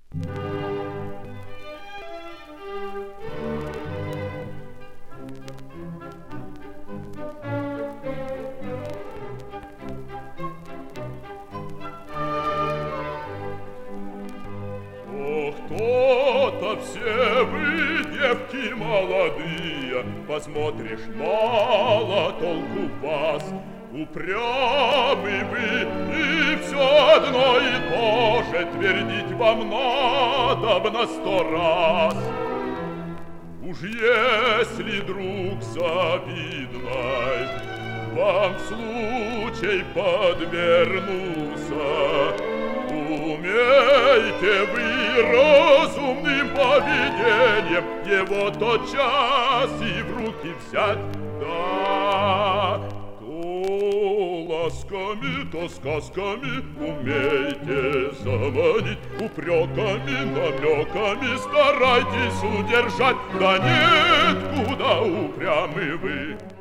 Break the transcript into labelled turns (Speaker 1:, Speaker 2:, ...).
Speaker 1: Кто-то все вы, девки молодые, посмотришь, мало толку в вас. Упрямы вы, и все одно и то же твердить вам надобно 100 раз. Уж если друг завидной вам случай подвернулся, умейте вы разумным поведением его тотчас и в руки взять, да, то ласками, то сказками умейте заманить, упреками, намеками старайтесь удержать, да нет, куда упрямы вы.